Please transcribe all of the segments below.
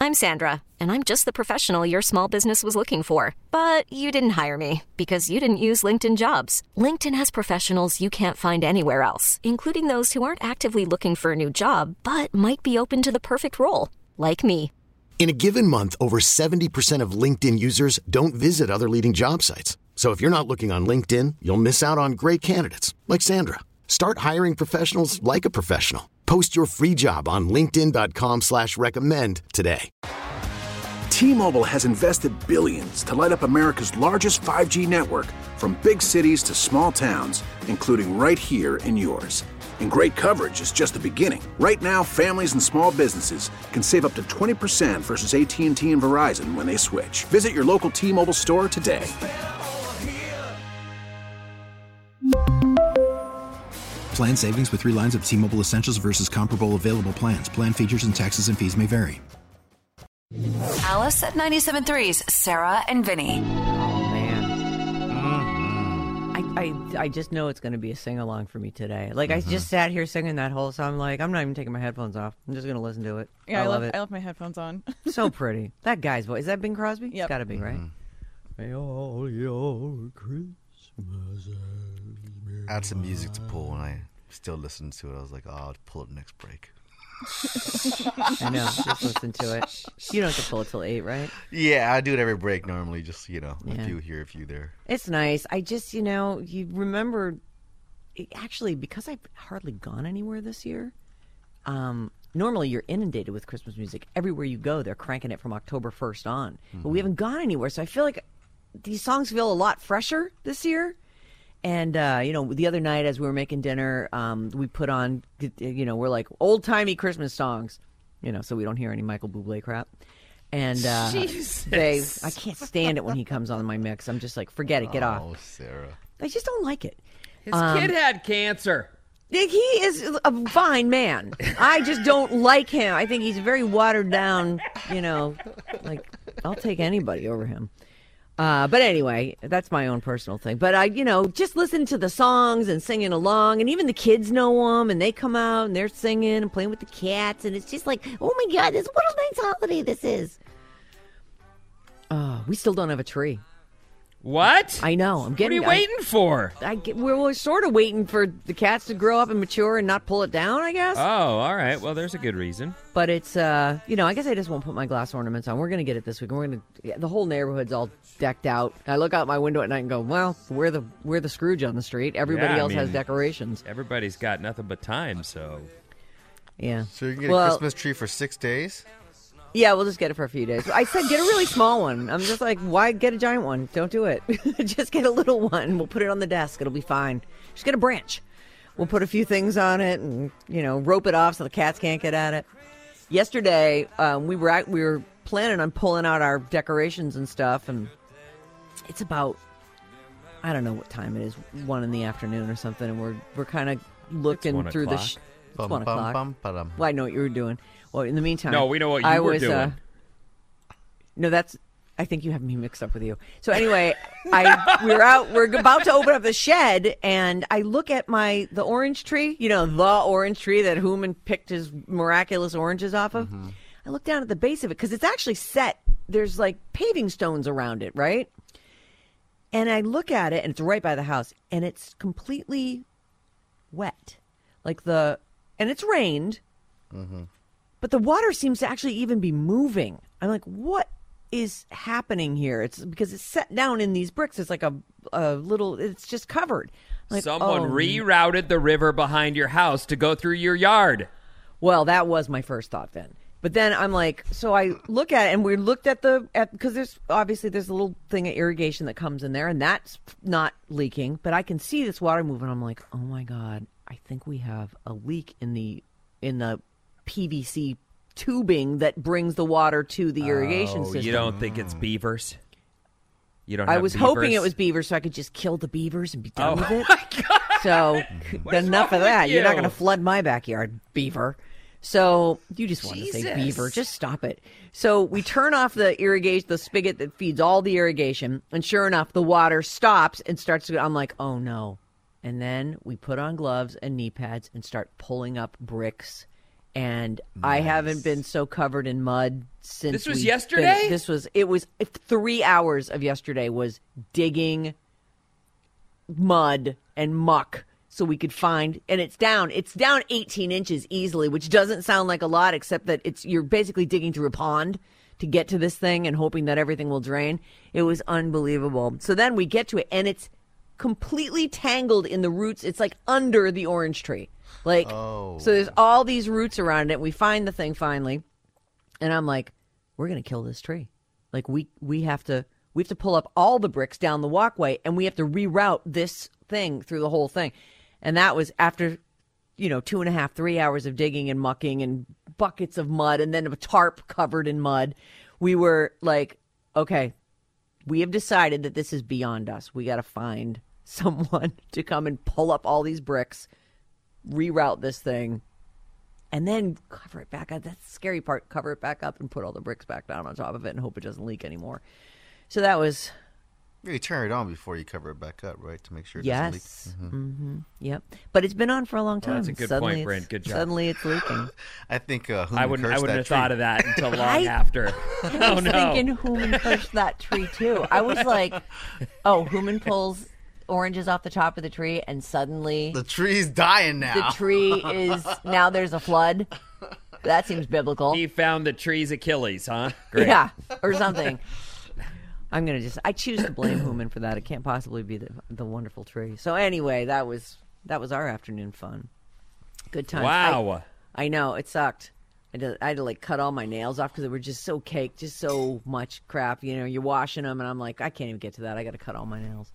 I'm Sandra, and I'm just the professional your small business was looking for. But you didn't hire me because you didn't use LinkedIn Jobs. LinkedIn has professionals you can't find anywhere else, including those who aren't actively looking for a new job, but might be open to the perfect role, like me. In a given month, over 70% of LinkedIn users don't visit other leading job sites. So if you're not looking on LinkedIn, you'll miss out on great candidates like Sandra. Start hiring professionals like a professional. Post your free job on linkedin.com/recommend today. T-Mobile has invested billions to light up America's largest 5G network, from big cities to small towns, including right here in yours. And great coverage is just the beginning. Right now, families and small businesses can save up to 20% versus AT&T and Verizon when they switch. Visit your local T-Mobile store today. Plan savings with 3 lines of T-Mobile Essentials versus comparable available plans. Plan features and taxes and fees may vary. Alice at 97.3's Sarah and Vinny. Oh, man. I just know it's going to be a sing-along for me today. Like, I just sat here singing that whole song. Like, I'm not even taking my headphones off. I'm just going to listen to it. Yeah, I love it. I left my headphones on. So pretty. That guy's voice. Is that Bing Crosby? Yep. It's got to be, right? May all your Christmas. I had some music to pull and I still listened to it. I was like, oh, I'll pull it next break. I know. Just listen to it. You don't have to pull it till 8, right? Yeah, I do it every break normally. Just, Yeah. a few here, a few there. It's nice. I just, you remember, actually, because I've hardly gone anywhere this year, normally you're inundated with Christmas music. Everywhere you go, they're cranking it from October 1st on. But we haven't gone anywhere, so I feel like these songs feel a lot fresher this year. And, the other night as we were making dinner, we put on, we're like old-timey Christmas songs, so we don't hear any Michael Bublé crap. And I can't stand it when he comes on my mix. I'm just like, forget it, get off. Oh, Sarah. I just don't like it. His kid had cancer. He is a fine man. I just don't like him. I think he's very watered down, like, I'll take anybody over him. But anyway, that's my own personal thing. But just listening to the songs and singing along, and even the kids know them, and they come out and they're singing and playing with the cats, and it's just like, oh my God, what a nice holiday this is. We still don't have a tree. What? I know. What are you waiting for? We're sort of waiting for the cats to grow up and mature and not pull it down, I guess. Oh, all right. Well, there's a good reason. But it's, I guess I just won't put my glass ornaments on. We're going to get it this week. The whole neighborhood's all decked out. I look out my window at night and go, well, we're the Scrooge on the street. Everybody else has decorations. Everybody's got nothing but time, so. Yeah. So you can get a Christmas tree for 6 days? Yeah, we'll just get it for a few days. I said get a really small one. I'm just like, why get a giant one? Don't do it. Just get a little one. We'll put it on the desk. It'll be fine. Just get a branch. We'll put a few things on it and, rope it off so the cats can't get at it. Yesterday, we were planning on pulling out our decorations and stuff, and it's about, I don't know what time it is, 1 in the afternoon or something, and we're kind of looking through the... It's 1 o'clock. Well, I know what you were doing. Well, in the meantime... No, we know what you were doing. No, I think you have me mixed up with you. So anyway, we're about to open up the shed, and I look at the orange tree, the orange tree that Hooman picked his miraculous oranges off of. Mm-hmm. I look down at the base of it, because it's actually set. There's like paving stones around it, right? And I look at it, and it's right by the house, and it's completely wet. And it's rained. Mm-hmm. But the water seems to actually even be moving. I'm like, what is happening here? It's because it's set down in these bricks. It's like a little, it's just covered. Like, someone rerouted the river behind your house to go through your yard. Well, that was my first thought then. But then I'm like, so I look at it, and we looked at because there's a little thing of irrigation that comes in there, and that's not leaking. But I can see this water moving. I'm like, oh my God, I think we have a leak in the PVC tubing that brings the water to the irrigation system. You don't think it's beavers? You don't. I was hoping it was beavers, so I could just kill the beavers and be done with it. Oh my God. So enough of that. You're not going to flood my backyard, beaver. So you just want to say beaver. Just stop it. So we turn off the spigot that feeds all the irrigation, and sure enough, the water stops and starts to. I'm like, oh no. And then we put on gloves and knee pads and start pulling up bricks And I haven't been so covered in mud since. This was yesterday? It was 3 hours of yesterday was digging mud and muck so we could find, and it's down 18 inches easily, which doesn't sound like a lot, except that you're basically digging through a pond to get to this thing and hoping that everything will drain. It was unbelievable. So then we get to it, and it's completely tangled in the roots. It's like under the orange tree. So there's all these roots around it. We find the thing finally, and I'm like, we're going to kill this tree. Like we have to pull up all the bricks down the walkway, and we have to reroute this thing through the whole thing. And that was after, 2.5, 3 hours of digging and mucking and buckets of mud and then a tarp covered in mud. We were like, okay, we have decided that this is beyond us. We got to find someone to come and pull up all these bricks, reroute this thing, and then cover it back up. That's the scary part. Cover it back up and put all the bricks back down on top of it and hope it doesn't leak anymore. So that was... You turn it on before you cover it back up, right? To make sure it doesn't leak. Mm-hmm. Yep. But it's been on for a long time. That's a good point, Brent. Good job. Suddenly it's leaking. I think I wouldn't have tree. thought of that until long after. I was thinking Human pushed that tree too. I was like, Human pulls oranges off the top of the tree and suddenly... The tree's dying now. The tree is... Now there's a flood. That seems biblical. He found the tree's Achilles, huh? Great. Yeah, or something. I choose to blame Human for that. It can't possibly be the wonderful tree. So anyway, that was our afternoon fun. Good time. Wow. I know, it sucked. I had to cut all my nails off because they were just so caked, just so much crap. You're washing them, and I'm like, I can't even get to that. I got to cut all my nails.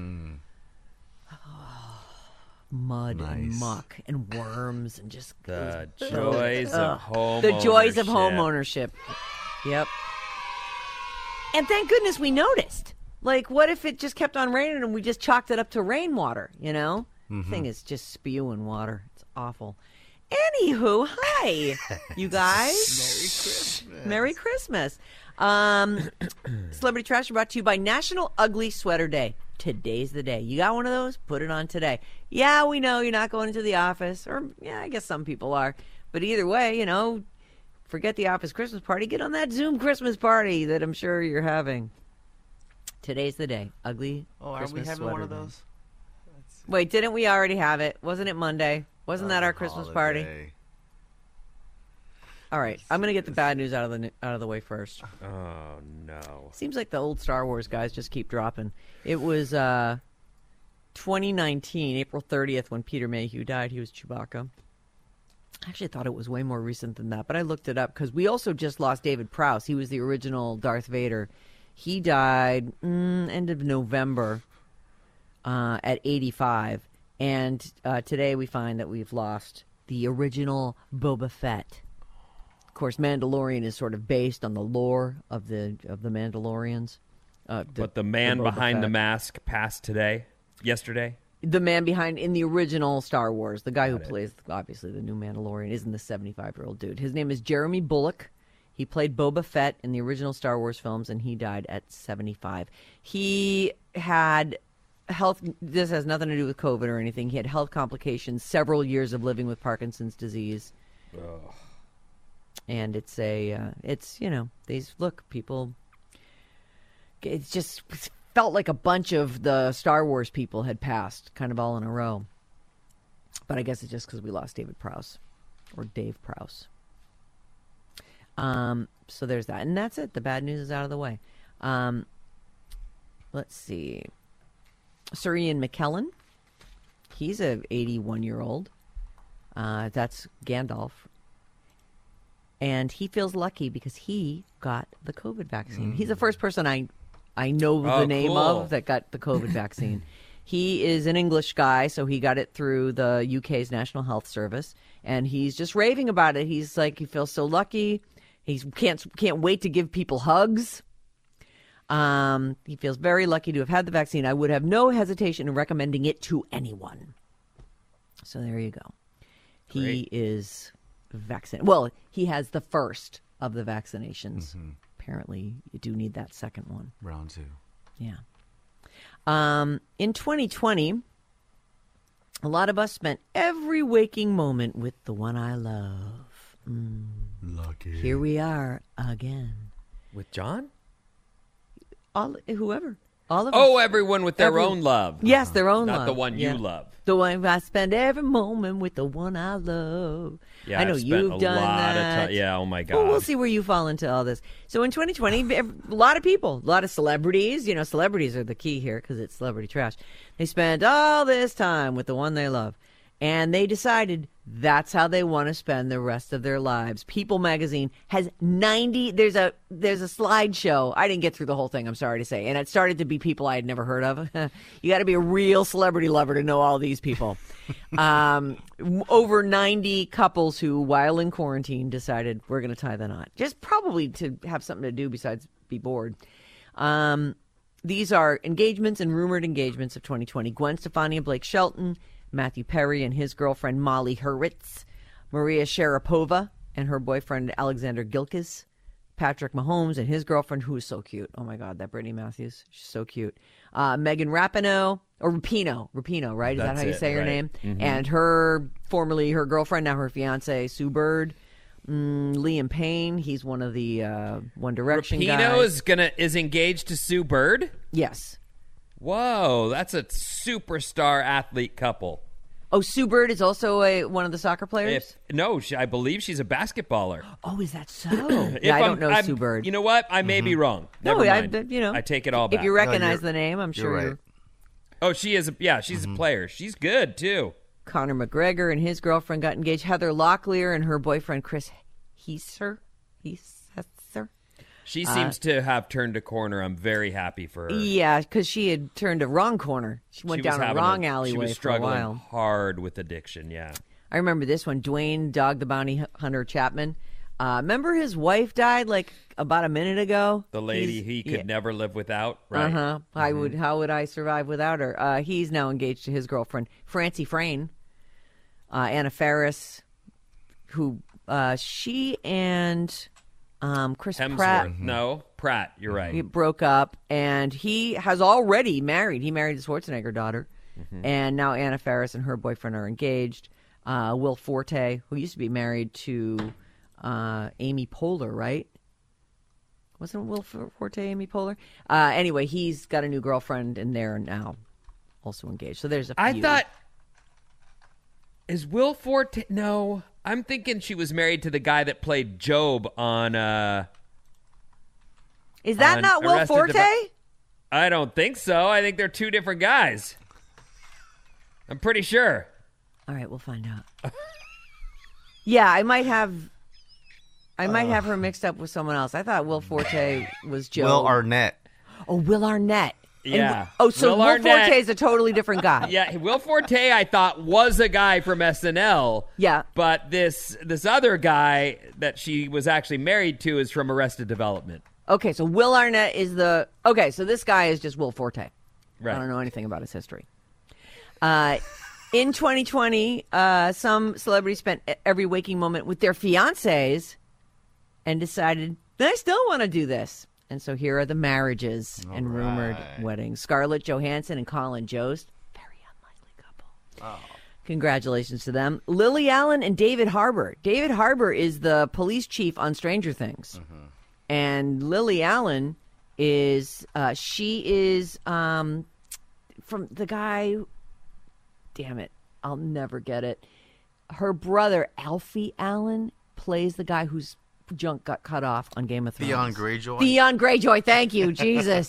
Mud and muck and worms and just the joys of home. The joys of home ownership. Yep. And thank goodness we noticed. Like, what if it just kept on raining and we just chalked it up to rainwater, Mm-hmm. Thing is just spewing water. It's awful. Anywho, hi, you guys. Merry Christmas. Celebrity Trash brought to you by National Ugly Sweater Day. Today's the day. You got one of those? Put it on today. Yeah, we know you're not going into the office. Or, yeah, I guess some people are. But either way, forget the office Christmas party. Get on that Zoom Christmas party that I'm sure you're having. Today's the day. Ugly Christmas are we having sweater one of day. those? Wait, didn't we already have it? Wasn't it Monday? Wasn't that our Christmas party? All right, I'm going to get the bad news out of the way first. Oh, no. Seems like the old Star Wars guys just keep dropping. It was 2019, April 30th, when Peter Mayhew died. He was Chewbacca. I actually thought it was way more recent than that, but I looked it up because we also just lost David Prowse. He was the original Darth Vader. He died end of November at 85. And today we find that we've lost the original Boba Fett. Of course, Mandalorian is sort of based on the lore of the Mandalorians. But the man behind the mask passed yesterday? The man behind, in the original Star Wars, the guy who plays, obviously, the new Mandalorian, isn't the 75-year-old dude. His name is Jeremy Bulloch. He played Boba Fett in the original Star Wars films, and he died at 75. He had health, this has nothing to do with COVID or anything. He had health complications, several years of living with Parkinson's disease. Ugh. And it's people, it's just felt like a bunch of the Star Wars people had passed, kind of all in a row. But I guess it's just because we lost David Prowse, or Dave Prowse. So there's that. And that's it. The bad news is out of the way. Let's see. Sir Ian McKellen. He's a 81-year-old. That's Gandalf. And he feels lucky because he got the COVID vaccine. He's the first person I know the name of that got the COVID vaccine. He is an English guy, so he got it through the UK's National Health Service, and he's just raving about it. He's like, he feels so lucky. He can't wait to give people hugs. He feels very lucky to have had the vaccine. I would have no hesitation in recommending it to anyone. So there you go. Great. He is vaccinated. Well, he has the first of the vaccinations. Mm-hmm. Apparently, you do need that second one. Round 2. Yeah. In 2020, a lot of us spent every waking moment with the one I love. Lucky. Here we are again. With John? Whoever. All of us. Oh, everyone with their own love. Yes, their own Not love. the one you love. The one I spend every moment with the one I love. Yeah, I know I've spent you've done a lot that. of time. Yeah, oh my God. Well, we'll see where you fall into all this. So in 2020, a lot of people, a lot of celebrities. You know, celebrities are the key here because it's celebrity trash. They spent all this time with the one they love. And they decided that's how they want to spend the rest of their lives. People magazine has 90. There's a slideshow. I didn't get through the whole thing, I'm sorry to say. And it started to be people I had never heard of. You got to be a real celebrity lover to know all these people. Over 90 couples who, while in quarantine, decided we're going to tie the knot. Just probably to have something to do besides be bored. These are engagements and rumored engagements of 2020. Gwen Stefani and Blake Shelton, Matthew Perry and his girlfriend Molly Hurwitz, Maria Sharapova and her boyfriend Alexander Gilkis, Patrick Mahomes and his girlfriend, who is so cute. Oh my God, that Brittany Matthews, she's so cute. Megan Rapinoe, or Rapinoe, right? Is that how you say her name? Mm-hmm. And formerly her girlfriend, now her fiance, Sue Bird. Liam Payne, he's one of the One Direction guys. Rapinoe is engaged to Sue Bird? Yes. Whoa, that's a superstar athlete couple. Oh, Sue Bird is also one of the soccer players? I believe she's a basketballer. Oh, is that so? Yeah, I don't know Sue Bird. You know what? I may be wrong. Never mind. I take it all back. If you recognize the name, I'm sure right. you're... Oh, she is. She's a player. She's good, too. Conor McGregor and his girlfriend got engaged. Heather Locklear and her boyfriend Chris Heiser. She seems to have turned a corner. I'm very happy for her. Yeah, because she had turned a wrong corner. She went down a wrong alleyway for a while. She was struggling hard with addiction, yeah. I remember this one, Dwayne Dog the Bounty Hunter Chapman. Remember his wife died like about a minute ago? The lady he could never live without, right? Uh-huh. Mm-hmm. How would I survive without her? He's now engaged to his girlfriend, Francie Frayne. Anna Faris, who she and... Chris Hemsworth. Pratt. No, Pratt, you're right. He broke up, and he has already married. He married his Schwarzenegger daughter, and now Anna Faris and her boyfriend are engaged. Will Forte, who used to be married to Amy Poehler, right? Wasn't Will Forte Amy Poehler? Anyway, he's got a new girlfriend, and they're now also engaged. So there's a few. I thought, is Will Forte... No... I'm thinking she was married to the guy that played Job on... Is that not Will Forte? I don't think so. I think they're two different guys. I'm pretty sure. All right, we'll find out. Yeah, I might have her mixed up with someone else. I thought Will Forte was Job. Will Arnett. Oh, Will Arnett. Yeah. So Will Forte is a totally different guy. Yeah, Will Forte I thought was a guy from SNL. Yeah. But this other guy that she was actually married to is from Arrested Development. Okay, so Will Arnett is so this guy is just Will Forte. Right. I don't know anything about his history. In 2020, some celebrities spent every waking moment with their fiancés and decided, I still want to do this. And so here are the marriages and rumored weddings. Scarlett Johansson and Colin Jost. Very unlikely couple. Oh. Congratulations to them. Lily Allen and David Harbour. David Harbour is the police chief on Stranger Things. Mm-hmm. And Lily Allen is, from the guy, damn it, I'll never get it. Her brother, Alfie Allen, plays the guy whose junk got cut off on Game of Thrones. Theon Greyjoy? Theon Greyjoy, thank you, Jesus.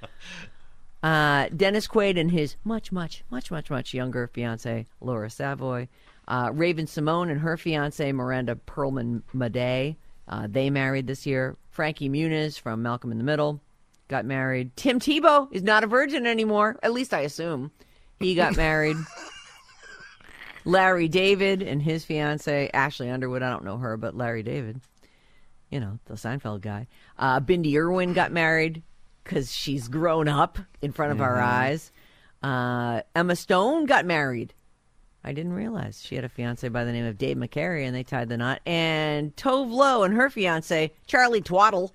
Dennis Quaid and his much younger fiancée, Laura Savoy. Raven Simone and her fiancée, Miranda Perlman-Madej. They married this year. Frankie Muniz from Malcolm in the Middle got married. Tim Tebow is not a virgin anymore, at least I assume. He got married. Larry David and his fiancée, Ashley Underwood. I don't know her, but Larry David. You know, the Seinfeld guy. Bindi Irwin got married because she's grown up in front of our eyes. Emma Stone got married. I didn't realize she had a fiancé by the name of Dave McCary, and they tied the knot. And Tove Lo and her fiancé, Charlie Twaddle.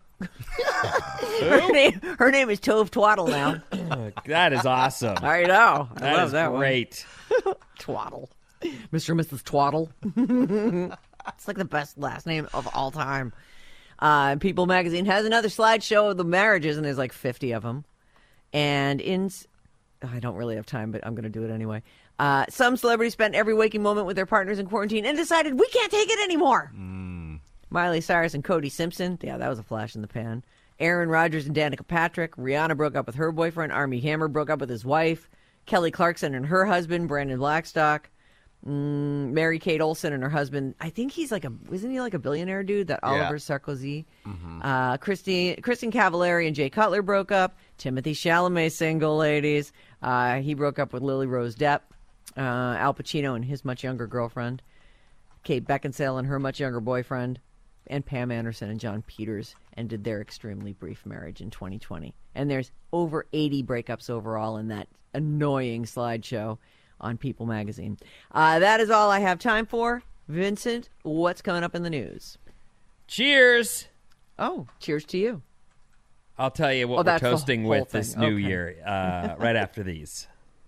her name is Tove Twaddle now. That is awesome. I know. I love is that great. Twaddle. Mr. and Mrs. Twaddle. It's like the best last name of all time. People magazine has another slideshow of the marriages, and there's like 50 of them. And I don't really have time, but I'm going to do it anyway. Some celebrities spent every waking moment with their partners in quarantine and decided we can't take it anymore. Miley Cyrus and Cody Simpson. Yeah, that was a flash in the pan. Aaron Rodgers and Danica Patrick. Rihanna broke up with her boyfriend. Armie Hammer broke up with his wife. Kelly Clarkson and her husband, Brandon Blackstock. Mary-Kate Olsen and her husband. I think isn't he like a billionaire dude? That Oliver Sarkozy. Kristen Cavallari and Jay Cutler broke up. Timothy Chalamet single, ladies. He broke up with Lily Rose Depp. Al Pacino and his much younger girlfriend. Kate Beckinsale and her much younger boyfriend. And Pam Anderson and John Peters ended their extremely brief marriage in 2020. And there's over 80 breakups overall in that annoying slideshow on People magazine. That is all I have time for. Vincent, what's coming up in the news? Cheers. Oh, cheers to you. I'll tell you what we're toasting with this new year right after these.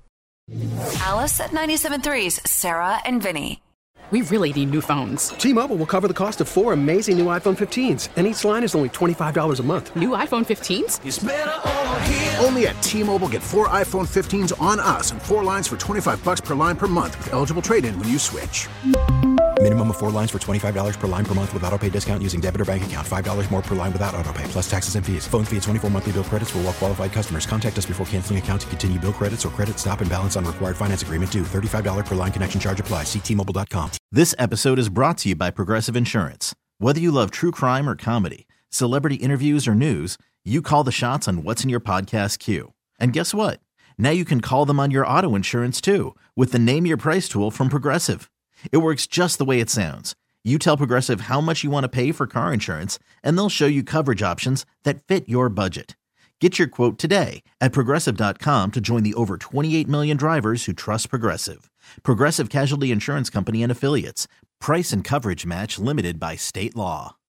Alice at 97.3's Sarah and Vinny. We really need new phones. T-Mobile will cover the cost of 4 amazing new iPhone 15s, and each line is only $25 a month. New iPhone 15s? It's better over here. Only at T-Mobile, get 4 iPhone 15s on us and 4 lines for $25 per line per month with eligible trade-in when you switch. Minimum of 4 lines for $25 per line per month with autopay discount using debit or bank account. $5 more per line without autopay, plus taxes and fees. Phone fee at 24 monthly bill credits for well-qualified customers. Contact us before canceling account to continue bill credits or credit stop and balance on required finance agreement due. $35 per line connection charge applies. See T-Mobile.com. This episode is brought to you by Progressive Insurance. Whether you love true crime or comedy, celebrity interviews or news, you call the shots on what's in your podcast queue. And guess what? Now you can call them on your auto insurance too with the Name Your Price tool from Progressive. It works just the way it sounds. You tell Progressive how much you want to pay for car insurance, and they'll show you coverage options that fit your budget. Get your quote today at Progressive.com to join the over 28 million drivers who trust Progressive. Progressive Casualty Insurance Company and Affiliates. Price and coverage match limited by state law.